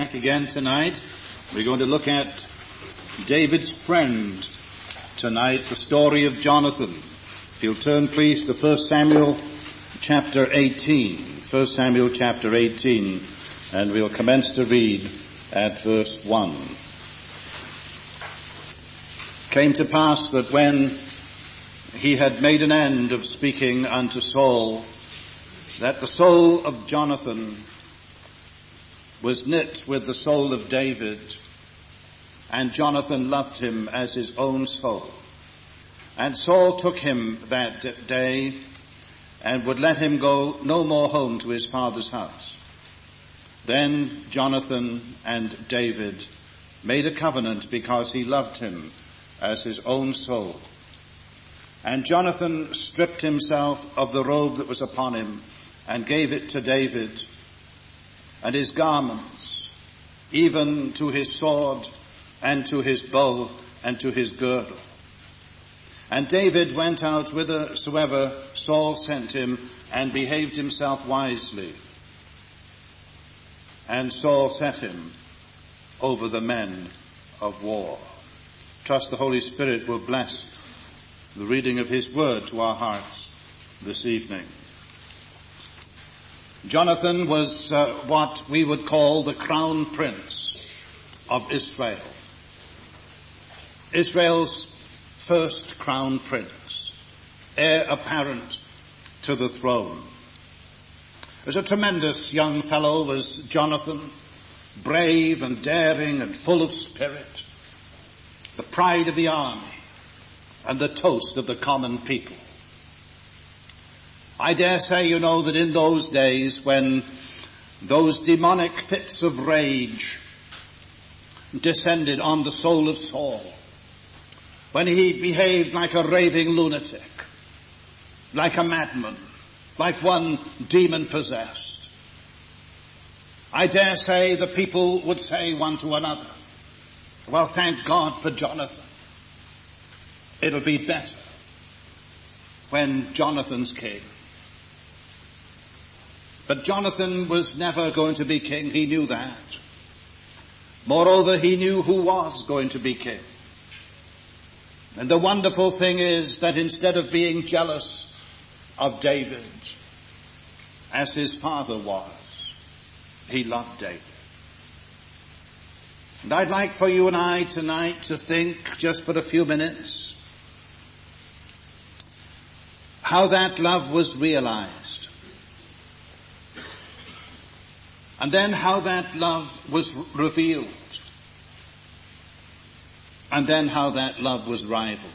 back again tonight. We're going to look at David's friend tonight, the story of Jonathan. If you'll turn please to 1 Samuel chapter 18. 1 Samuel chapter 18, and we'll commence to read at verse 1. It came to pass that when he had made an end of speaking unto Saul, that the soul of Jonathan was knit with the soul of David, and Jonathan loved him as his own soul. And Saul took him that day and would let him go no more home to his father's house. Then Jonathan and David made a covenant because he loved him as his own soul. And Jonathan stripped himself of the robe that was upon him and gave it to David, and his garments, even to his sword, and to his bow, and to his girdle. And David went out whithersoever Saul sent him, and behaved himself wisely. And Saul set him over the men of war. Trust the Holy Spirit will bless the reading of his word to our hearts this evening. Jonathan was what we would call the crown prince of Israel. Israel's first crown prince, heir apparent to the throne. As a tremendous young fellow was Jonathan, brave and daring and full of spirit, the pride of the army and the toast of the common people. I dare say you know that in those days when those demonic fits of rage descended on the soul of Saul, when he behaved like a raving lunatic, like a madman, like one demon-possessed, I dare say the people would say one to another, well, thank God for Jonathan. It'll be better when Jonathan's king. But Jonathan was never going to be king. He knew that. Moreover, he knew who was going to be king. And the wonderful thing is that instead of being jealous of David, as his father was, he loved David. And I'd like for you and I tonight to think, just for a few minutes, how that love was realized. And then how that love was revealed. And then how that love was rivaled.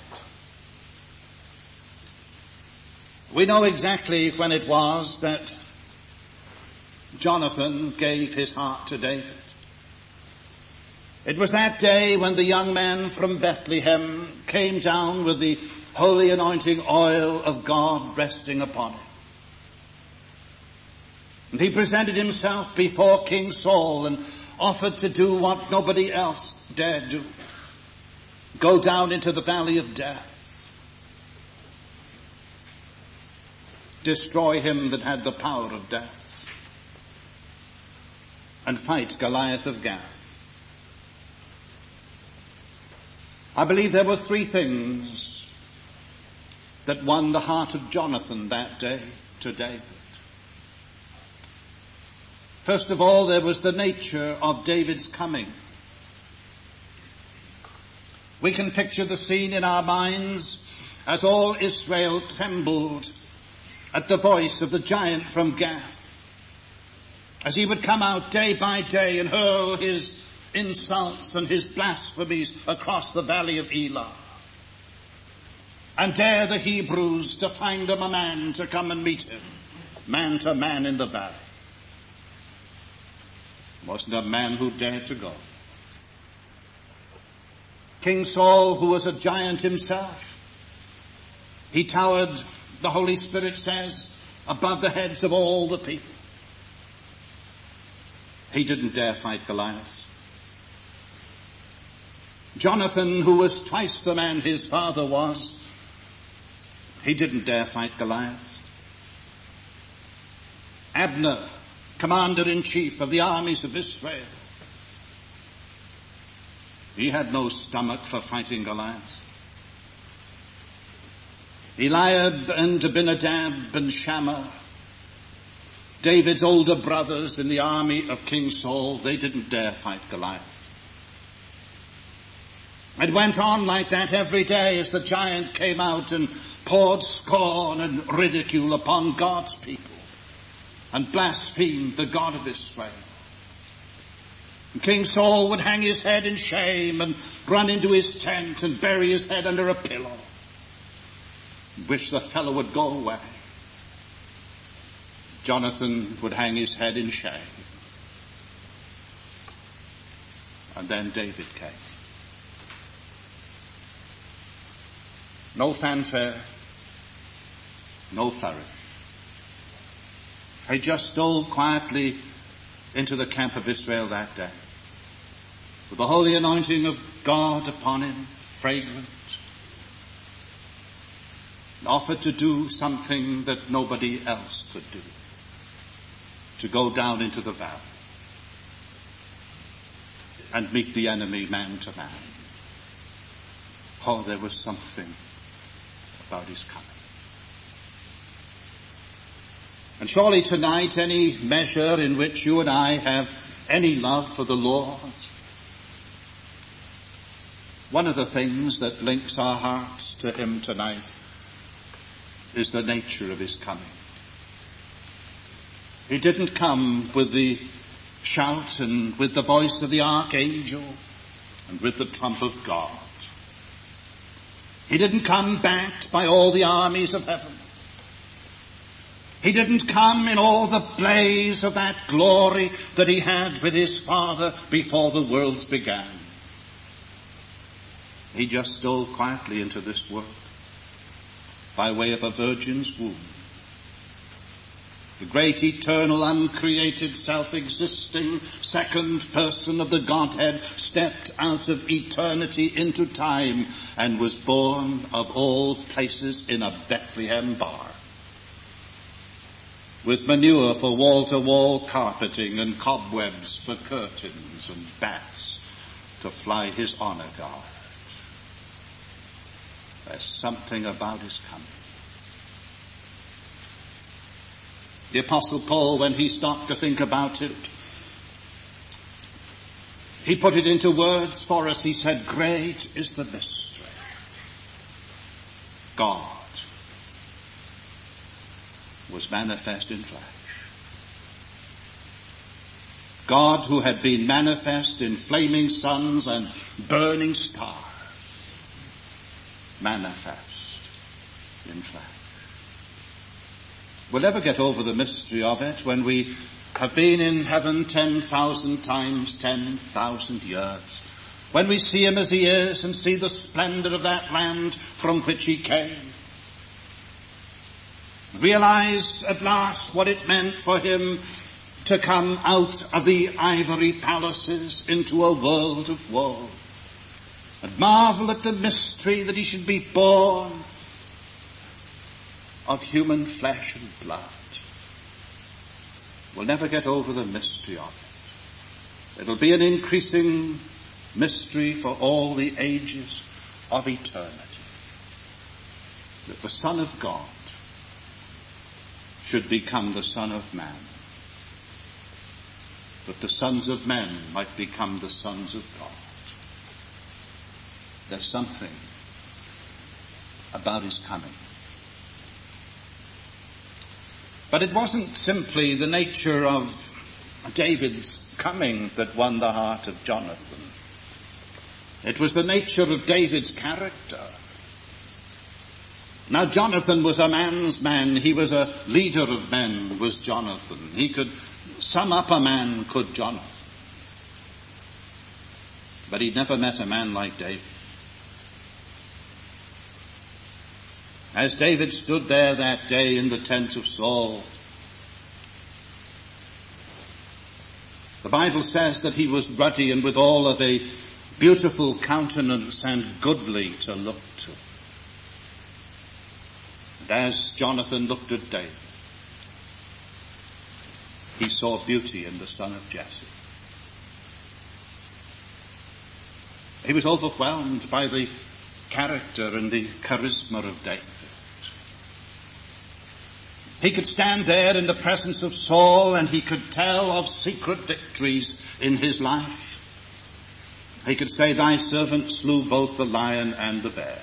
We know exactly when it was that Jonathan gave his heart to David. It was that day when the young man from Bethlehem came down with the holy anointing oil of God resting upon him. And he presented himself before King Saul and offered to do what nobody else dared do. Go down into the valley of death. Destroy him that had the power of death. And fight Goliath of Gath. I believe there were three things that won the heart of Jonathan that day to David. First of all, there was the nature of David's coming. We can picture the scene in our minds as all Israel trembled at the voice of the giant from Gath, as he would come out day by day and hurl his insults and his blasphemies across the valley of Elah, and dare the Hebrews to find them a man to come and meet him, man to man in the valley. Wasn't a man who dared to go. King Saul, who was a giant himself, he towered, the Holy Spirit says, above the heads of all the people. He didn't dare fight Goliath. Jonathan, who was twice the man his father was, he didn't dare fight Goliath. Abner, commander-in-chief of the armies of Israel, He had no stomach for fighting Goliath. Eliab and Abinadab and Shammah, David's older brothers in the army of King Saul, they didn't dare fight Goliath. It went on like that every day as the giant came out and poured scorn and ridicule upon God's people and blasphemed the God of Israel. And King Saul would hang his head in shame and run into his tent and bury his head under a pillow and wish the fellow would go away. Jonathan would hang his head in shame. And then David came. No fanfare, no flourish. He just stole quietly into the camp of Israel that day, with the holy anointing of God upon him, fragrant, and offered to do something that nobody else could do, to go down into the valley and meet the enemy man to man. Oh, there was something about his coming. And surely tonight, any measure in which you and I have any love for the Lord, one of the things that links our hearts to him tonight is the nature of his coming. He didn't come with the shout and with the voice of the archangel and with the trump of God. He didn't come backed by all the armies of heaven. He didn't come in all the blaze of that glory that he had with his Father before the worlds began. He just stole quietly into this world by way of a virgin's womb. The great eternal uncreated self-existing second person of the Godhead stepped out of eternity into time and was born of all places in a Bethlehem bar, with manure for wall-to-wall carpeting and cobwebs for curtains and bats to fly his honor guard. There's something about his coming. The Apostle Paul, when he stopped to think about it, he put it into words for us. He said, great is the mystery. God was manifest in flesh. God, who had been manifest in flaming suns and burning stars, manifest in flesh. We'll never get over the mystery of it when we have been in heaven 10,000 times 10,000 years. When we see him as he is and see the splendor of that land from which he came. Realize at last what it meant for him to come out of the ivory palaces into a world of woe. And marvel at the mystery that he should be born of human flesh and blood. We'll never get over the mystery of it. It'll be an increasing mystery for all the ages of eternity. That the Son of God should become the Son of Man. That the sons of men might become the sons of God. There's something about his coming. But it wasn't simply the nature of David's coming that won the heart of Jonathan. It was the nature of David's character. Now Jonathan was a man's man. He was a leader of men, was Jonathan. He could sum up a man, could Jonathan. But he'd never met a man like David. As David stood there that day in the tent of Saul, the Bible says that he was ruddy and with all of a beautiful countenance and goodly to look to. And as Jonathan looked at David, he saw beauty in the son of Jesse. He was overwhelmed by the character and the charisma of David. He could stand there in the presence of Saul and he could tell of secret victories in his life. He could say, "Thy servant slew both the lion and the bear."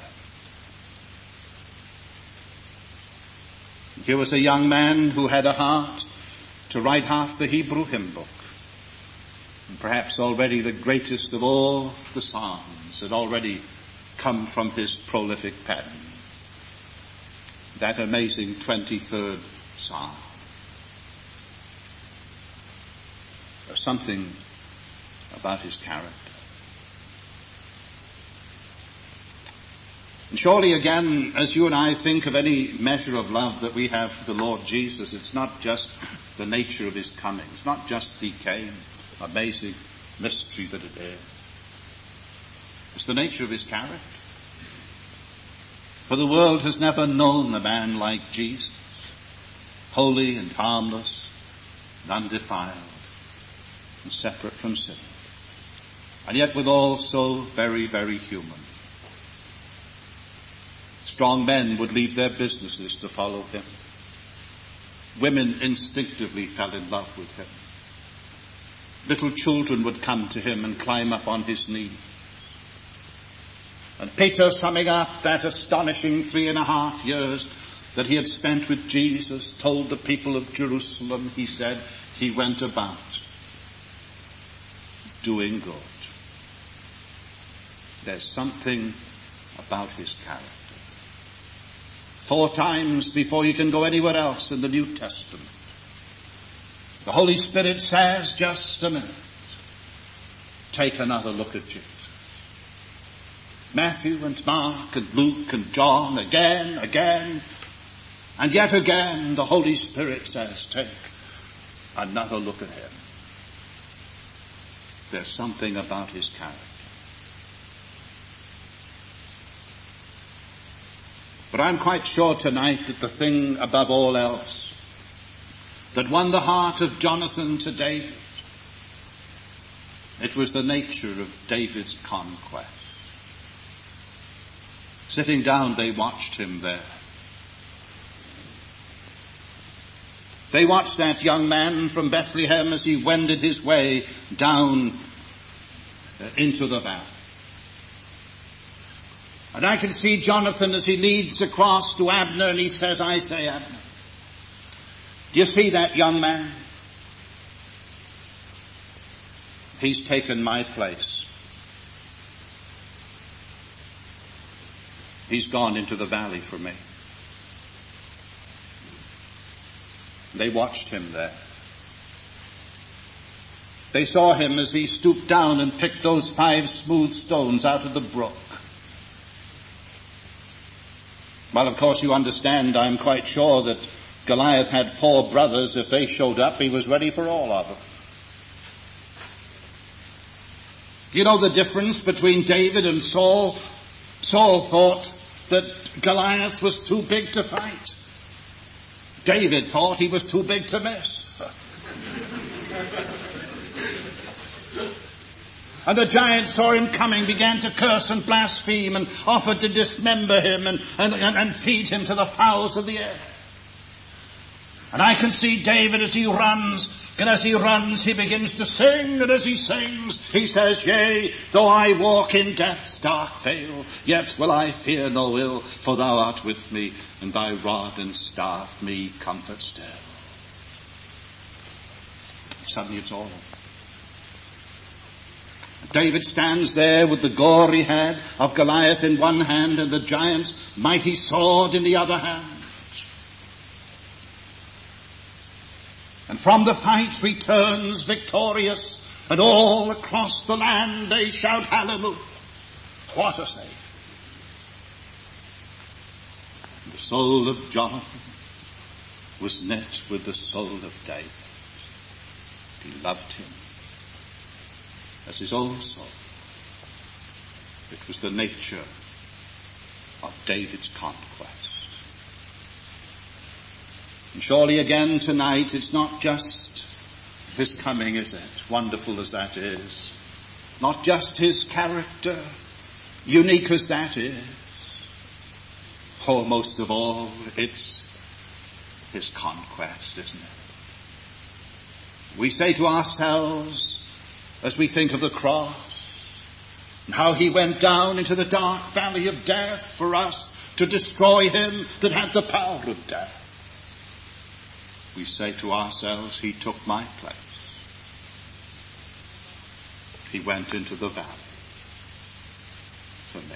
Here was a young man who had a heart to write half the Hebrew hymn book. And perhaps already the greatest of all the psalms had already come from his prolific pen. That amazing 23rd Psalm. There's something about his character. And surely again, as you and I think of any measure of love that we have for the Lord Jesus, it's not just the nature of his coming. It's not just he came, amazing mystery that it is. It's the nature of his character. For the world has never known a man like Jesus, holy and harmless, and undefiled, and separate from sin. And yet withal so very, very human. Strong men would leave their businesses to follow him. Women instinctively fell in love with him. Little children would come to him and climb up on his knee. And Peter, summing up that astonishing 3.5 years that he had spent with Jesus, told the people of Jerusalem, he said, he went about doing good. There's something about his character. 4 times before you can go anywhere else in the New Testament, the Holy Spirit says, just a minute, take another look at Jesus. Matthew and Mark and Luke and John, again, and yet again, the Holy Spirit says, take another look at him. There's something about his character. But I'm quite sure tonight that the thing above all else that won the heart of Jonathan to David, it was the nature of David's conquest. Sitting down, they watched him there. They watched that young man from Bethlehem as he wended his way down into the valley. And I can see Jonathan as he leads across to Abner and he says, I say, Abner, do you see that young man? He's taken my place. He's gone into the valley for me. They watched him there. They saw him as he stooped down and picked those 5 smooth stones out of the brook. Well, of course, you understand, I'm quite sure that Goliath had 4 brothers. If they showed up, he was ready for all of them. You know the difference between David and Saul? Saul thought that Goliath was too big to fight. David thought he was too big to miss. And the giant saw him coming, began to curse and blaspheme and offered to dismember him and feed him to the fowls of the air. And I can see David as he runs, and as he runs he begins to sing, and as he sings he says, yea, though I walk in death's dark vale, yet will I fear no ill, for thou art with me, and thy rod and staff me comfort still. Suddenly it's all over. David stands there with the gory head of Goliath in one hand and the giant's mighty sword in the other hand. And from the fight returns victorious, and all across the land they shout hallelujah. What a Savior. The soul of Jonathan was knit with the soul of David. He loved him as his own soul. It was the nature of David's conquest. And surely again tonight it's not just his coming, is it? Wonderful as that is. not just his character, unique as that is. Oh, most of all, it's his conquest, isn't it? We say to ourselves, as we think of the cross, and how he went down into the dark valley of death for us to destroy him that had the power of death. We say to ourselves, he took my place. He went into the valley for me.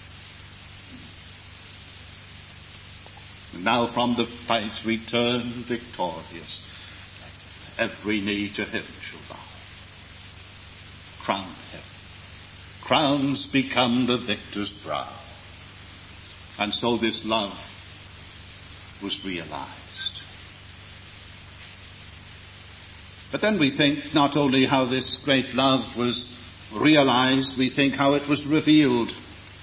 And now from the fight return victorious. Every knee to him shall bow. Crown him. Crowns become the victor's brow. And so this love was realized. But then we think not only how this great love was realized, we think how it was revealed.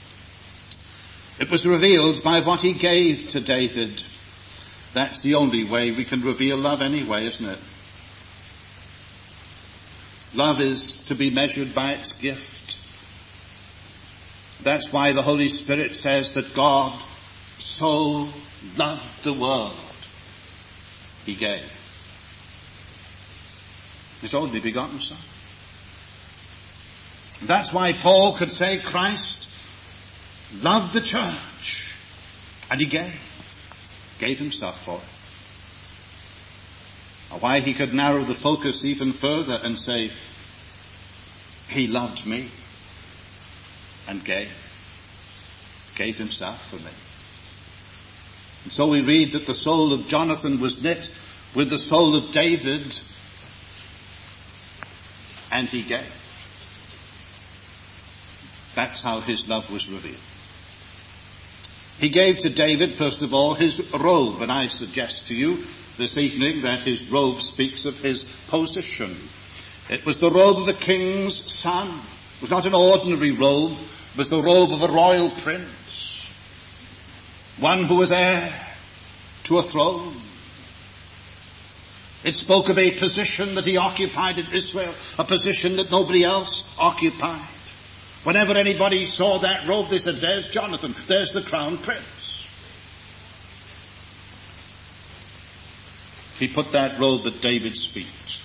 It was revealed by what he gave to David. That's the only way we can reveal love anyway, isn't it? Love is to be measured by its gift. That's why the Holy Spirit says that God so loved the world, he gave his only begotten Son. That's why Paul could say Christ loved the church, and he gave himself for it. Or why he could narrow the focus even further and say, he loved me and gave himself for me. And so we read that the soul of Jonathan was knit with the soul of David, and he gave. That's how his love was revealed. He gave to David, first of all, his robe, and I suggest to you this evening that his robe speaks of his position. It was the robe of the king's son. It was not an ordinary robe. It was the robe of a royal prince. One who was heir to a throne. It spoke of a position that he occupied in Israel, a position that nobody else occupied. Whenever anybody saw that robe, they said, there's Jonathan, there's the crown prince. He put that robe at David's feet.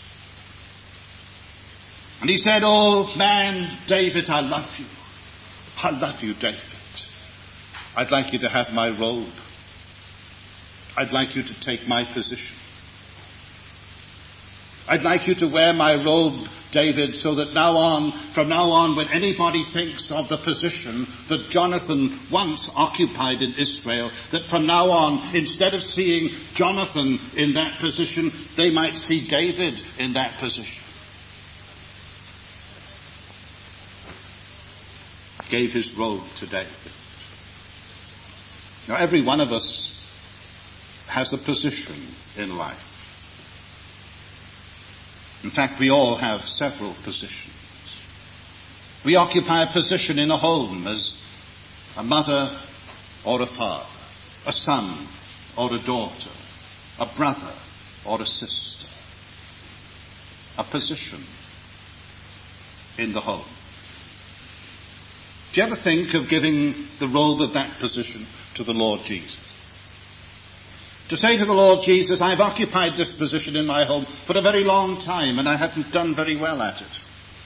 And he said, oh man, David, I love you. I love you, David. I'd like you to have my robe. I'd like you to take my position. I'd like you to wear my robe, David, so that from now on, when anybody thinks of the position that Jonathan once occupied in Israel, that from now on, instead of seeing Jonathan in that position, they might see David in that position. Gave his robe to David. Now, every one of us has a position in life. In fact, we all have several positions. We occupy a position in a home as a mother or a father, a son or a daughter, a brother or a sister. A position in the home. Do you ever think of giving the robe of that position to the Lord Jesus? To say to the Lord Jesus, I've occupied this position in my home for a very long time and I haven't done very well at it.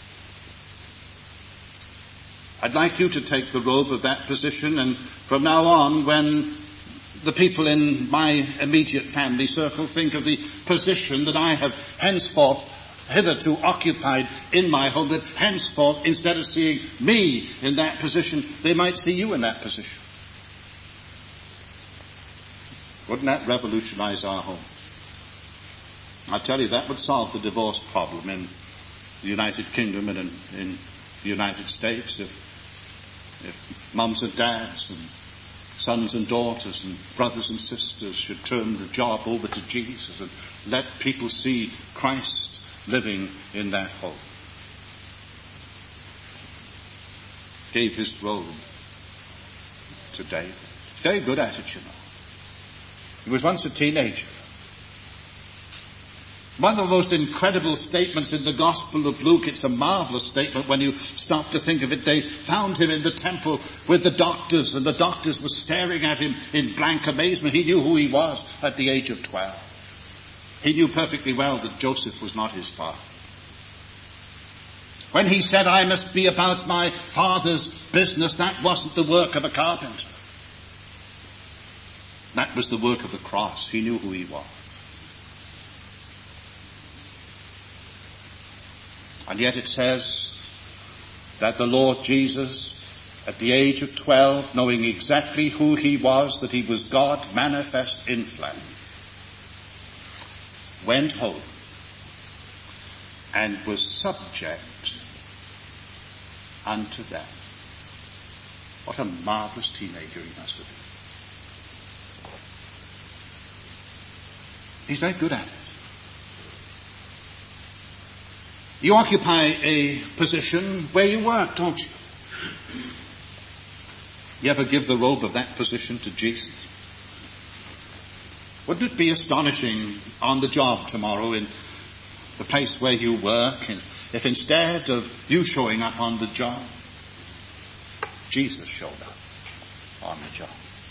I'd like you to take the robe of that position, and from now on, when the people in my immediate family circle think of the position that I have henceforth hitherto occupied in my home, that henceforth, instead of seeing me in that position, they might see you in that position. Wouldn't that revolutionize our home? I tell you, that would solve the divorce problem in the United Kingdom and in the United States if mums and dads and sons and daughters and brothers and sisters should turn the job over to Jesus and let people see Christ living in that home. Gave his robe to David. Very good at it, you know. He was once a teenager. One of the most incredible statements in the Gospel of Luke. It's a marvelous statement when you stop to think of it. They found him in the temple with the doctors, and the doctors were staring at him in blank amazement. He knew who he was at the age of 12. He knew perfectly well that Joseph was not his father. When he said, I must be about my father's business, that wasn't the work of a carpenter. That was the work of the cross. He knew who he was. And yet it says that the Lord Jesus, at the age of 12, knowing exactly who he was, that he was God manifest in flesh, went home and was subject unto death. What a marvelous teenager he must have been. He's very good at it. You occupy a position where you work, don't you? You ever give the robe of that position to Jesus? Wouldn't it be astonishing on the job tomorrow in the place where you work, if instead of you showing up on the job, Jesus showed up on the job?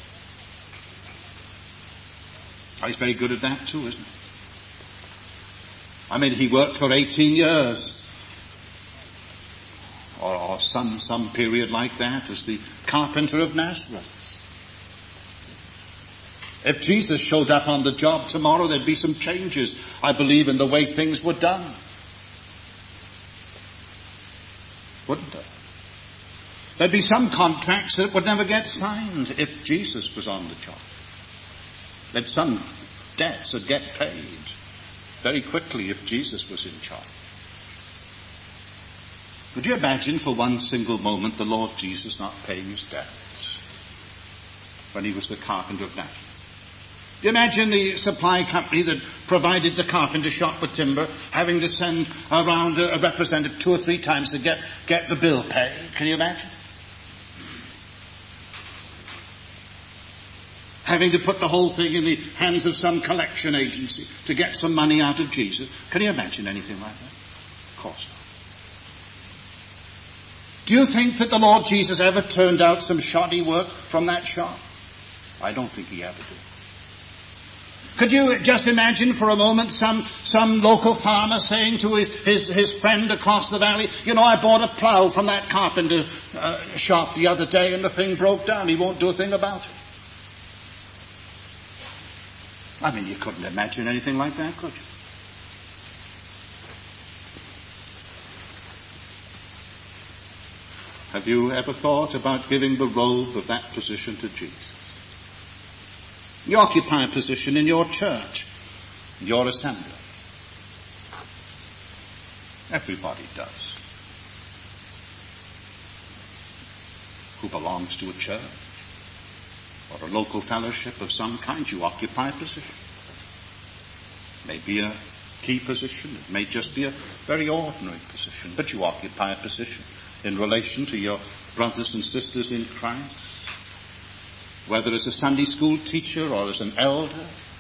Oh, he's very good at that too, isn't he? I mean, he worked for 18 years, or some period like that, as the carpenter of Nazareth. If Jesus showed up on the job tomorrow, there'd be some changes, I believe, in the way things were done. Wouldn't there? There'd be some contracts that would never get signed if Jesus was on the job. There'd some debts that get paid very quickly if Jesus was in charge. Could you imagine for one single moment the Lord Jesus not paying his debts when he was the carpenter of Nazareth? Do you imagine the supply company that provided the carpenter shop with timber having to send around a representative 2 or 3 times to get the bill paid? Can you imagine? Having to put the whole thing in the hands of some collection agency to get some money out of Jesus. Can you imagine anything like that? Of course not. Do you think that the Lord Jesus ever turned out some shoddy work from that shop? I don't think he ever did. Could you just imagine for a moment some local farmer saying to his friend across the valley, you know, I bought a plow from that carpenter shop the other day and the thing broke down. He won't do a thing about it. I mean, you couldn't imagine anything like that, could you? Have you ever thought about giving the robe of that position to Jesus? You occupy a position in your church, your assembly. Everybody does. Who belongs to a church or a local fellowship of some kind, you occupy a position. It may be a key position. It may just be a very ordinary position. But you occupy a position in relation to your brothers and sisters in Christ. Whether as a Sunday school teacher or as an elder,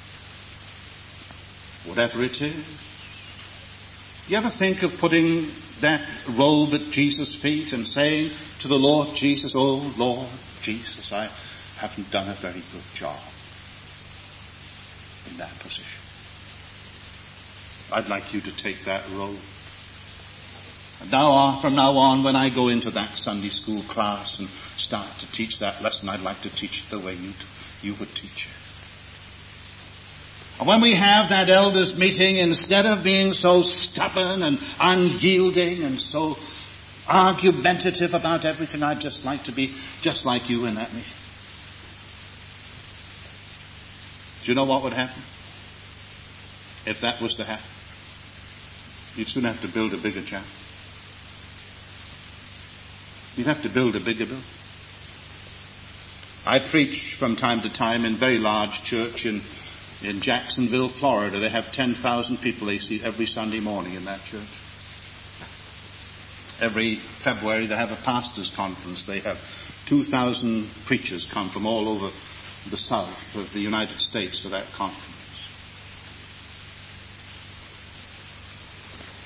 whatever it is. Do you ever think of putting that robe at Jesus' feet and saying to the Lord Jesus, oh Lord Jesus, I haven't done a very good job in that position. I'd like you to take that robe. And from now on, when I go into that Sunday school class and start to teach that lesson, I'd like to teach it the way you would teach it. And when we have that elders meeting, instead of being so stubborn and unyielding and so argumentative about everything, I'd just like to be just like you in that meeting. Do you know what would happen if that was to happen? You'd soon have to build a bigger chapel. You'd have to build a bigger building. I preach from time to time in a very large church in Jacksonville, Florida. They have 10,000 people they see every Sunday morning in that church. Every February they have a pastors' conference. They have 2,000 preachers come from all over the south of the United States to that conference.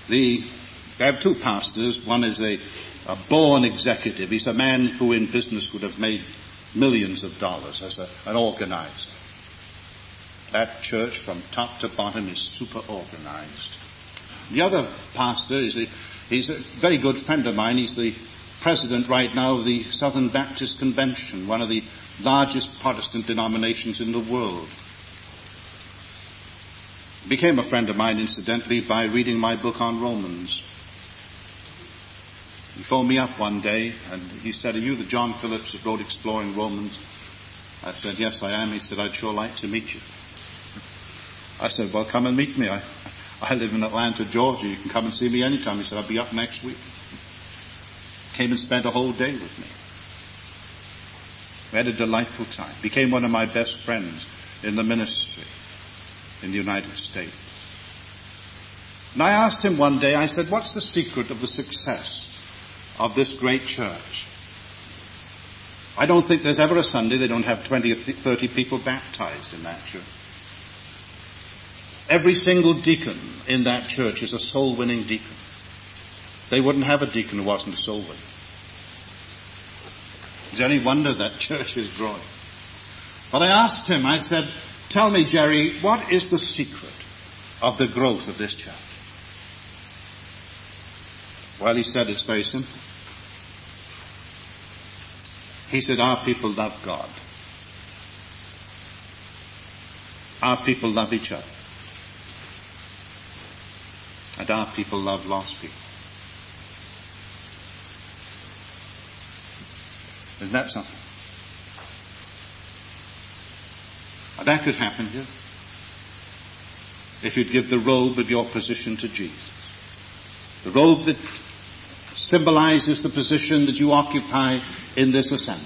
I have two pastors. One is a born executive. He's a man who in business would have made millions of dollars as an organizer. That church from top to bottom is super organized. The other pastor he's a very good friend of mine. He's the president right now of the Southern Baptist Convention, one of the largest Protestant denominations in the world. He became a friend of mine, incidentally, by reading my book on Romans. He phoned me up one day and he said, "Are you the John Phillips that wrote Exploring Romans?" I said, "Yes, I am." He said, "I'd sure like to meet you." I said, "Well, come and meet me. I live in Atlanta, Georgia. You can come and see me anytime." He said, "I'll be up next week." Came and spent a whole day with me. We had a delightful time. Became one of my best friends in the ministry in the United States. And I asked him one day, I said, "What's the secret of the success of this great church?" I don't think there's ever a Sunday they don't have 20 or 30 people baptized in that church. Every single deacon in that church is a soul-winning deacon. They wouldn't have a deacon who wasn't a soul winner. It's any wonder that church is growing. But I asked him, I said, "Tell me, Jerry, what is the secret of the growth of this church?" Well, he said, "It's very simple." He said, "Our people love God. Our people love each other. And our people love lost people." Isn't that something? And that could happen here if you'd give the robe of your position to Jesus. The robe that symbolizes the position that you occupy in this assembly,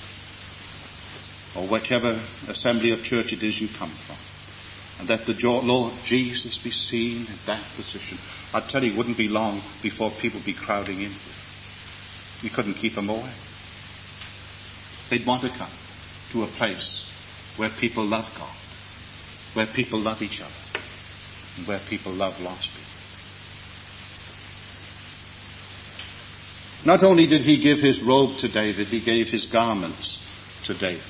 or whichever assembly or church it is you come from. And let the Lord Jesus be seen in that position. I tell you, it wouldn't be long before people would be crowding in. You couldn't keep them away. They'd want to come to a place where people love God, where people love each other, and where people love lost people. Not only did he give his robe to David, he gave his garments to David.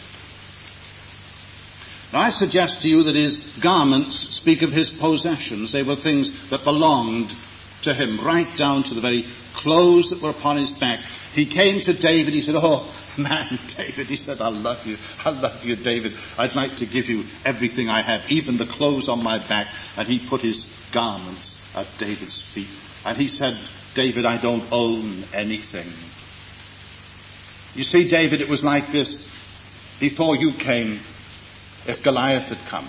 Now I suggest to you that his garments speak of his possessions. They were things that belonged to him, right down to the very clothes that were upon his back. He came to David, he said, "Oh, man, David," he said, "I love you, David. I'd like to give you everything I have, even the clothes on my back." And he put his garments at David's feet. And he said, "David, I don't own anything." You see, David, it was like this. Before you came, if Goliath had come,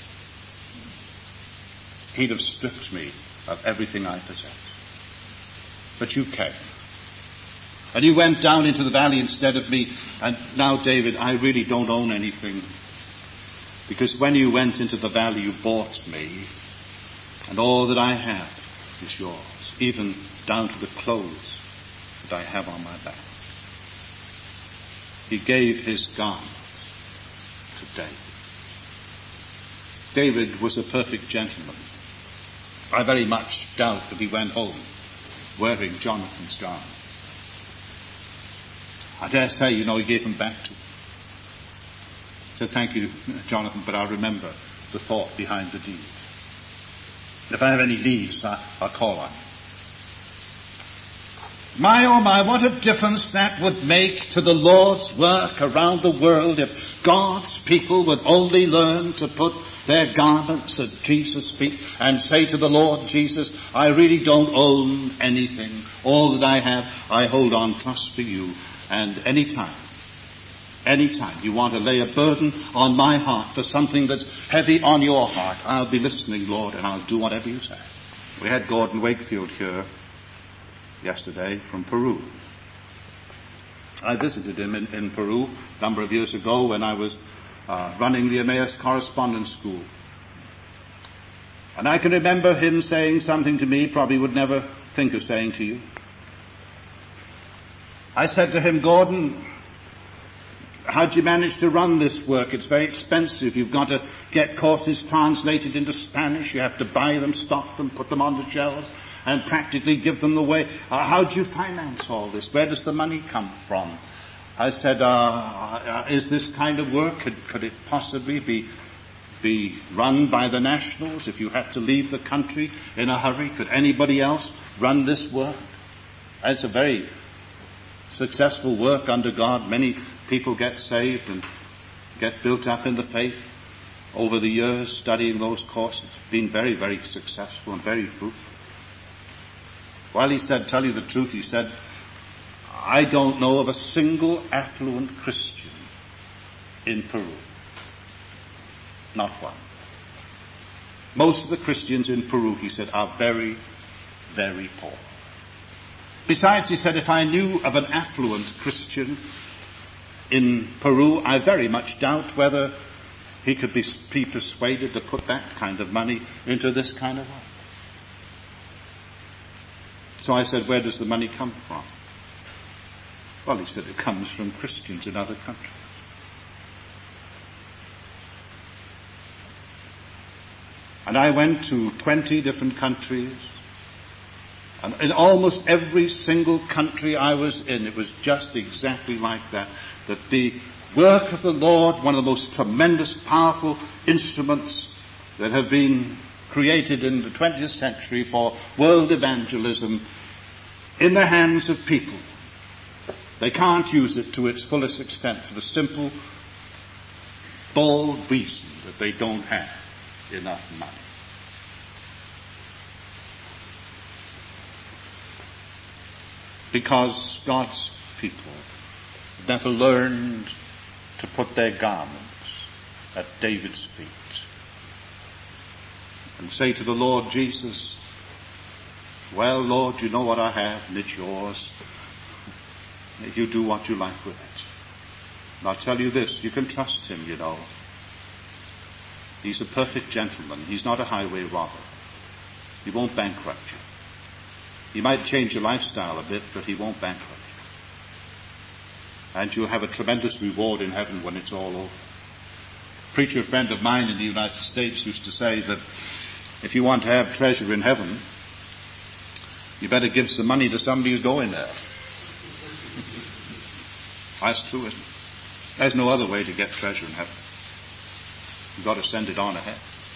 he'd have stripped me of everything I possess. But you came. And you went down into the valley instead of me. And now, David, I really don't own anything. Because when you went into the valley, you bought me. And all that I have is yours. Even down to the clothes that I have on my back. He gave his garment to David. David was a perfect gentleman. I very much doubt that he went home wearing Jonathan's garment. I dare say, he gave them back to him. He said, "Thank you, Jonathan, but I'll remember the thought behind the deed. If I have any needs, I'll call on you." My, oh my, what a difference that would make to the Lord's work around the world if God's people would only learn to put their garments at Jesus' feet and say to the Lord Jesus, "I really don't own anything. All that I have, I hold on trust for you. And anytime you want to lay a burden on my heart for something that's heavy on your heart, I'll be listening, Lord, and I'll do whatever you say." We had Gordon Wakefield here yesterday from Peru. I visited him in Peru a number of years ago when I was running the Emmaus Correspondence School. And I can remember him saying something to me probably would never think of saying to you. I said to him, "Gordon, how'd you manage to run this work? It's very expensive. You've got to get courses translated into Spanish. You have to buy them, stock them, put them on the shelves. and practically give them the way. How do you finance all this? Where does the money come from? I said, is this kind of work, could it possibly be run by the nationals if you had to leave the country in a hurry? Could anybody else run this work? It's a very successful work under God. Many people get saved and get built up in the faith over the years studying those courses. Been very, very successful and very fruitful. Well, he said, tell you the truth, he said, I don't know of a single affluent Christian in Peru. Not one. Most of the Christians in Peru, he said, are very, very poor. Besides, he said, if I knew of an affluent Christian in Peru, I very much doubt whether he could be persuaded to put that kind of money into this kind of work. So I said, where does the money come from? Well, he said, it comes from Christians in other countries. And I went to 20 different countries. And in almost every single country I was in, it was just exactly like that. That the work of the Lord, one of the most tremendous, powerful instruments that have been created in the 20th century for world evangelism, in the hands of people. They can't use it to its fullest extent for the simple, bold reason that they don't have enough money. Because God's people never learned to put their garments at David's feet and say to the Lord Jesus, well, Lord, you know what I have and it's yours. You do what you like with it. And I'll tell you this, you can trust him, you know. He's a perfect gentleman. He's not a highway robber. He won't bankrupt you. He might change your lifestyle a bit, but he won't bankrupt you. And you'll have a tremendous reward in heaven when it's all over. A preacher friend of mine in the United States used to say that if you want to have treasure in heaven, you better give some money to somebody who's going there. That's true, isn't it? There's no other way to get treasure in heaven. You've got to send it on ahead.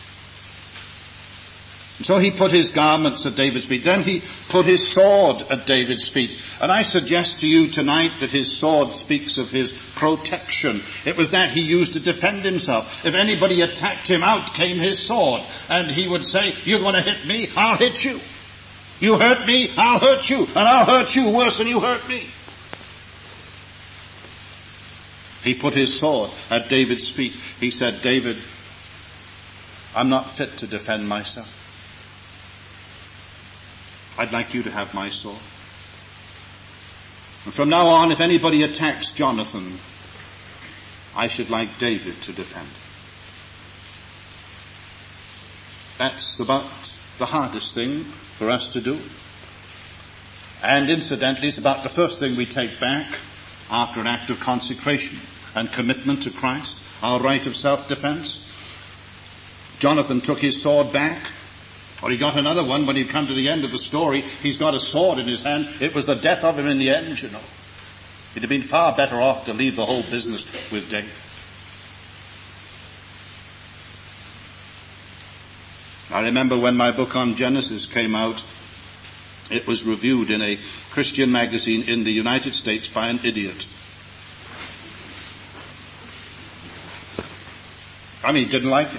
And so he put his garments at David's feet. Then he put his sword at David's feet. And I suggest to you tonight that his sword speaks of his protection. It was that he used to defend himself. If anybody attacked him, out came his sword. And he would say, you're going to hit me, I'll hit you. You hurt me, I'll hurt you. And I'll hurt you worse than you hurt me. He put his sword at David's feet. He said, David, I'm not fit to defend myself. I'd like you to have my sword. And from now on, if anybody attacks Jonathan, I should like David to defend him. That's about the hardest thing for us to do. And incidentally, it's about the first thing we take back after an act of consecration and commitment to Christ, our right of self-defense. Jonathan took his sword back, or he got another one when he'd come to the end of the story. He's got a sword in his hand. It was the death of him in the end, you know. It'd have been far better off to leave the whole business with David. I remember when my book on Genesis came out, it was reviewed in a Christian magazine in the United States by an idiot. I mean, didn't like it.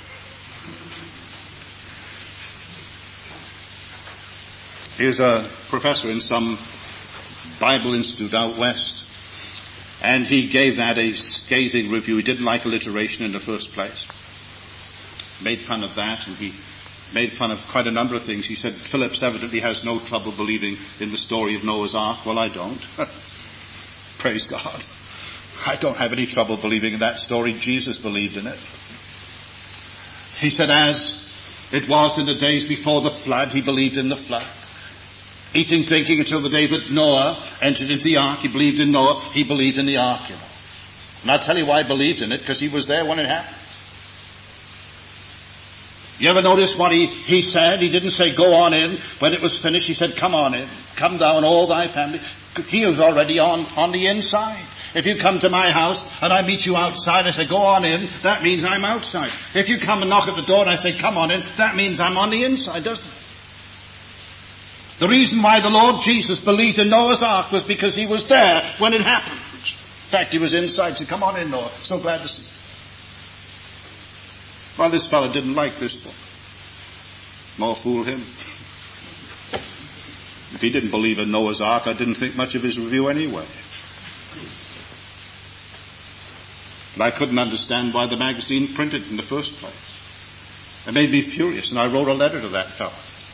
He was a professor in some Bible institute out west, and he gave that a scathing review. He didn't like alliteration in the first place. Made fun of that, and he made fun of quite a number of things. He said, Phillips evidently has no trouble believing in the story of Noah's Ark. Well, I don't. Praise God. I don't have any trouble believing in that story. Jesus believed in it. He said, as it was in the days before the flood, he believed in the flood. Eating, drinking until the day that Noah entered into the ark. He believed in Noah. He believed in the ark, you know. And I'll tell you why I believed in it, because he was there when it happened. You ever notice what he said? He didn't say, go on in. When it was finished, he said, come on in. Come down, all thy family. He was already on the inside. If you come to my house and I meet you outside, I say, go on in, that means I'm outside. If you come and knock at the door and I say, come on in, that means I'm on the inside, doesn't it? The reason why the Lord Jesus believed in Noah's Ark was because he was there when it happened. In fact, he was inside, said, come on in, Noah. So glad to see you. Well, this fellow didn't like this book. More fool him. If he didn't believe in Noah's Ark, I didn't think much of his review anyway. And I couldn't understand why the magazine printed it in the first place. It made me furious, and I wrote a letter to that fellow.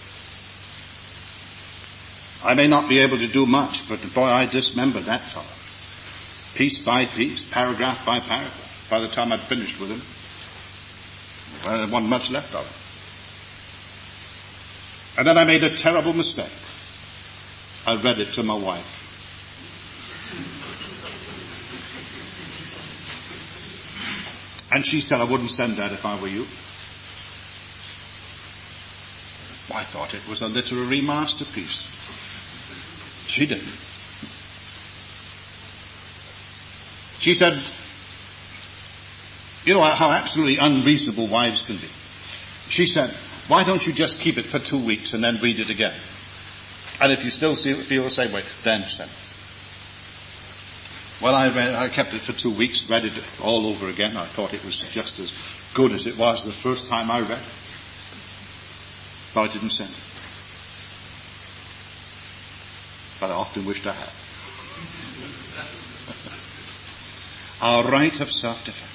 I may not be able to do much, but boy, I dismembered that fellow. Piece by piece, paragraph by paragraph. By the time I'd finished with him, well, there wasn't much left of it. And then I made a terrible mistake. I read it to my wife. And she said, I wouldn't send that if I were you. I thought it was a literary masterpiece. She didn't. She said, you know how absolutely unreasonable wives can be. She said, why don't you just keep it for 2 weeks and then read it again? And if you still feel the same way, then send it. Well, I kept it for 2 weeks, read it all over again. I thought it was just as good as it was the first time I read it. But I didn't send it. But I often wished I had. Our right of self-defense.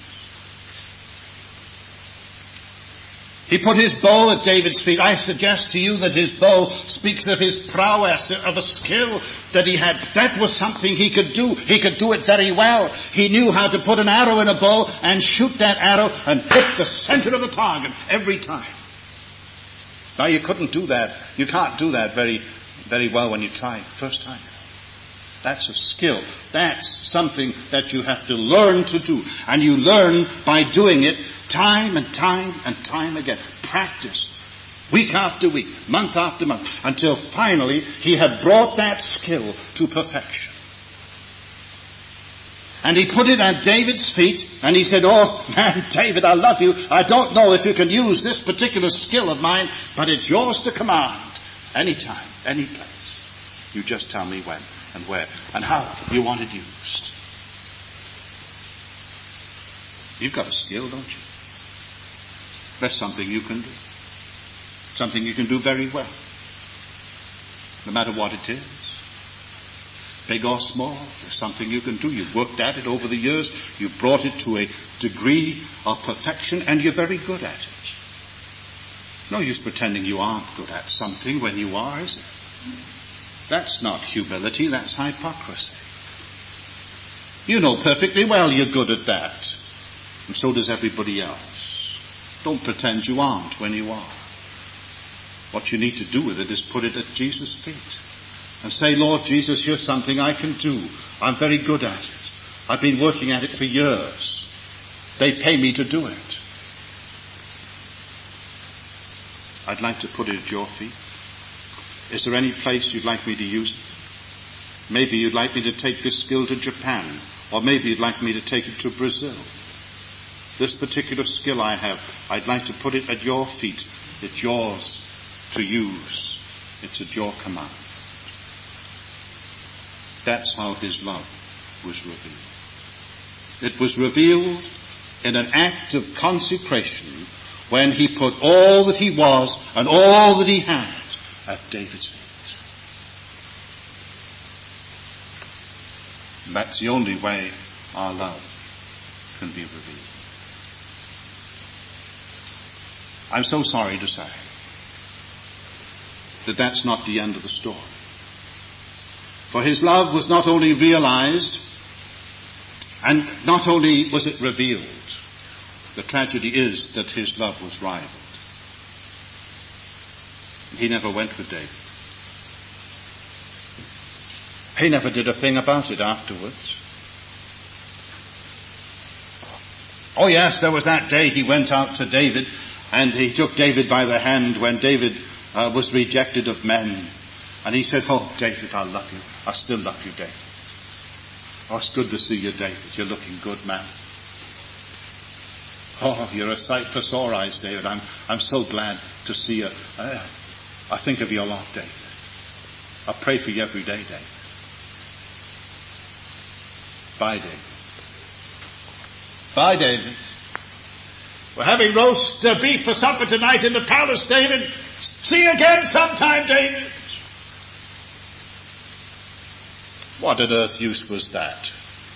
He put his bow at David's feet. I suggest to you that his bow speaks of his prowess, of a skill that he had. That was something he could do. He could do it very well. He knew how to put an arrow in a bow and shoot that arrow and hit the center of the target every time. Now you couldn't do that. You can't do that very, very well when you try it first time. That's a skill. That's something that you have to learn to do. And you learn by doing it time and time and time again. Practice. Week after week, month after month, until finally he had brought that skill to perfection. And he put it at David's feet, and he said, oh man, David, I love you. I don't know if you can use this particular skill of mine, but it's yours to command. Anytime, any place. You just tell me when and where and how you want it used. You've got a skill, don't you? That's something you can do. Something you can do very well. No matter what it is. Big or small, there's something you can do. You've worked at it over the years. You've brought it to a degree of perfection, and you're very good at it. No use pretending you aren't good at something when you are, is it? That's not humility, that's hypocrisy. You know perfectly well you're good at that. And so does everybody else. Don't pretend you aren't when you are. What you need to do with it is put it at Jesus' feet. And say, Lord Jesus, here's something I can do. I'm very good at it. I've been working at it for years. They pay me to do it. I'd like to put it at your feet. Is there any place you'd like me to use it? Maybe you'd like me to take this skill to Japan, or maybe you'd like me to take it to Brazil. This particular skill I have, I'd like to put it at your feet. It's yours to use. It's at your command. That's how his love was revealed. It was revealed in an act of consecration when he put all that he was and all that he had at David's feet. And that's the only way our love can be revealed. I'm so sorry to say that that's not the end of the story. For his love was not only realized, and not only was it revealed, the tragedy is that his love was rivaled. He never went with David. He never did a thing about it afterwards. Oh yes, there was that day he went out to David And he took David by the hand when David was rejected of men. And he said, "Oh, David, I love you. I still love you, David. Oh, it's good to see you, David. You're looking good, man. Oh, you're a sight for sore eyes, David. I'm so glad to see you. I think of you a lot, David. I pray for you every day, David. Bye, David. Bye, David. We're having roast beef for supper tonight in the palace, David. See you again sometime, David." What on earth use was that?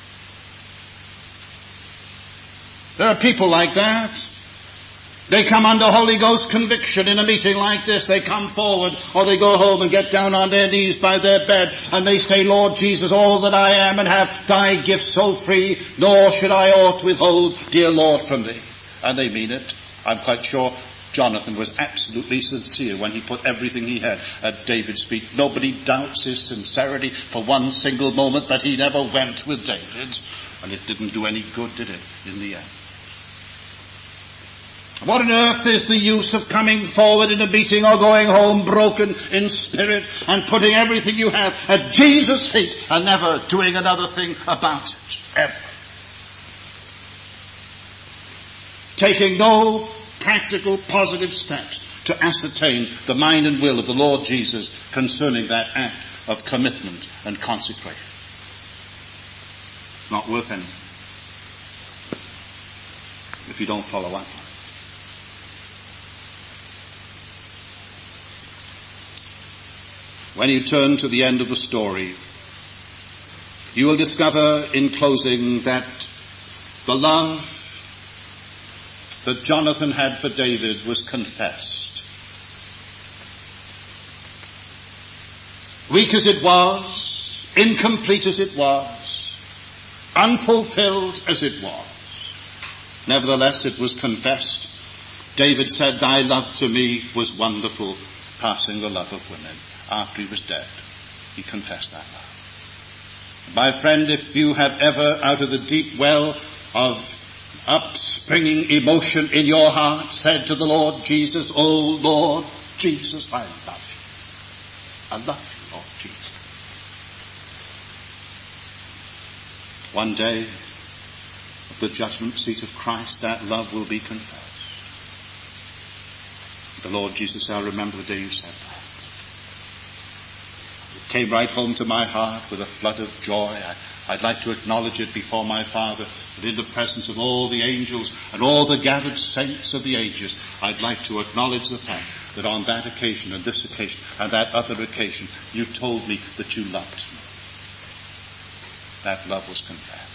There are people like that. They come under Holy Ghost conviction in a meeting like this. They come forward or they go home and get down on their knees by their bed and they say, "Lord Jesus, all that I am and have, thy gift so free, nor should I aught withhold, dear Lord, from thee." And they mean it. I'm quite sure Jonathan was absolutely sincere when he put everything he had at David's feet. Nobody doubts his sincerity for one single moment, but he never went with David. And it didn't do any good, did it, in the end? What on earth is the use of coming forward in a meeting or going home broken in spirit and putting everything you have at Jesus' feet and never doing another thing about it, ever? Taking no practical, positive steps to ascertain the mind and will of the Lord Jesus concerning that act of commitment and consecration. Not worth anything if you don't follow up. When you turn to the end of the story, you will discover in closing that the love that Jonathan had for David was confessed. Weak as it was, incomplete as it was, unfulfilled as it was, nevertheless it was confessed. David said, "Thy love to me was wonderful, passing the love of women." After he was dead, he confessed that love. My friend, if you have ever, out of the deep well of upspringing emotion in your heart, said to the Lord Jesus, "Oh Lord Jesus, I love you. I love you, Lord Jesus." One day, at the judgment seat of Christ, that love will be confessed. The Lord Jesus said, "I remember the day you said that." It came right home to my heart with a flood of joy. I'd like to acknowledge it before my Father, that in the presence of all the angels and all the gathered saints of the ages, I'd like to acknowledge the fact that on that occasion and this occasion and that other occasion, you told me that you loved me. That love was confessed.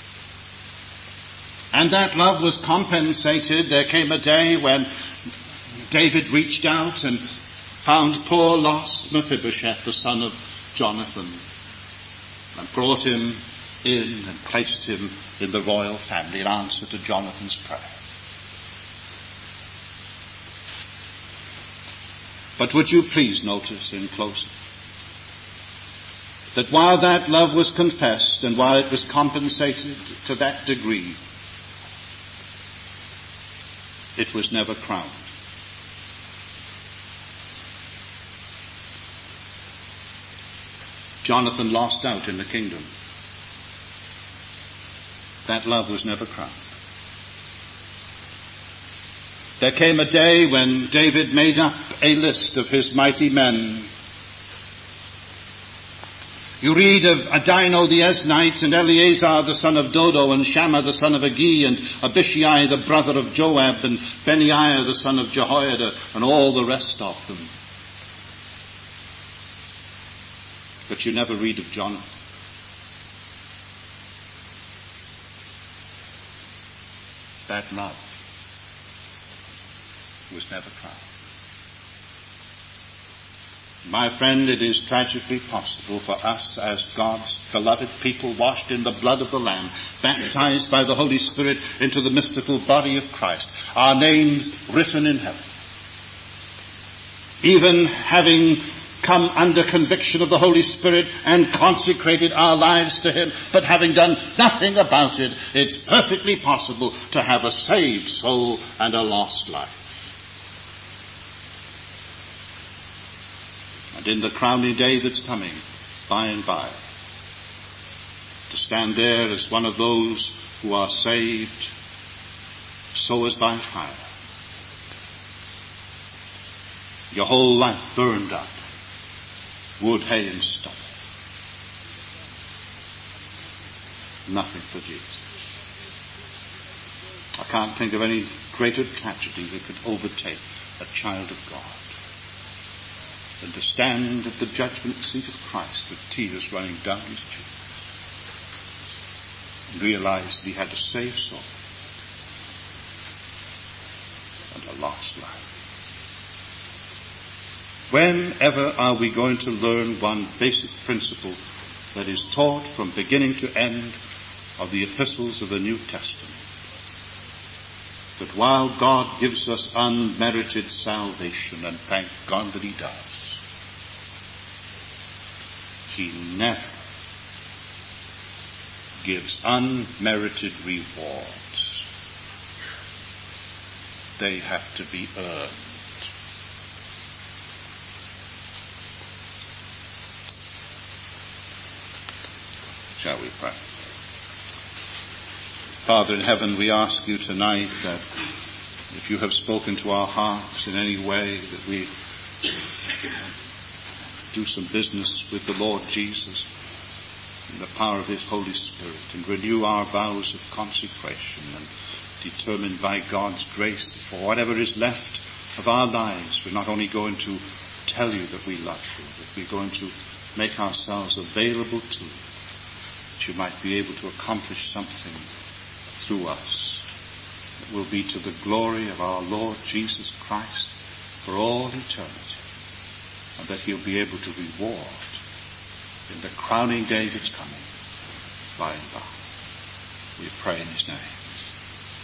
And that love was compensated. There came a day when David reached out and found poor lost Mephibosheth, the son of Jonathan, and brought him in and placed him in the royal family in answer to Jonathan's prayer. But would you please notice in closing that while that love was confessed and while it was compensated to that degree, it was never crowned. Jonathan lost out in the kingdom. That love was never crowned. There came a day when David made up a list of his mighty men. You read of Adino the Eznite and Eleazar the son of Dodo and Shammah the son of Agi and Abishai the brother of Joab and Benaiah the son of Jehoiada and all the rest of them. But you never read of Jonathan. That love was never crowned. My friend, it is tragically possible for us as God's beloved people, washed in the blood of the Lamb, baptized by the Holy Spirit into the mystical body of Christ, our names written in heaven, even having come under conviction of the Holy Spirit and consecrated our lives to Him, but having done nothing about it, it's perfectly possible to have a saved soul and a lost life. And in the crowning day that's coming, by and by, to stand there as one of those who are saved, so as by fire. Your whole life burned up, wood, hay, and stubble. Nothing for Jesus. I can't think of any greater tragedy that could overtake a child of God than to stand at the judgment seat of Christ with tears running down his cheeks and realize that he had a saved soul and a lost life. Whenever are we going to learn one basic principle that is taught from beginning to end of the epistles of the New Testament? That while God gives us unmerited salvation, and thank God that he does, he never gives unmerited rewards. They have to be earned. Shall we pray? Father in heaven, we ask you tonight that if you have spoken to our hearts in any way, that we do some business with the Lord Jesus in the power of his Holy Spirit and renew our vows of consecration and determine by God's grace that for whatever is left of our lives, we're not only going to tell you that we love you, but we're going to make ourselves available to you, that you might be able to accomplish something through us. It will be to the glory of our Lord Jesus Christ for all eternity, and that he'll be able to reward in the crowning day that's coming by and by. We pray in his name.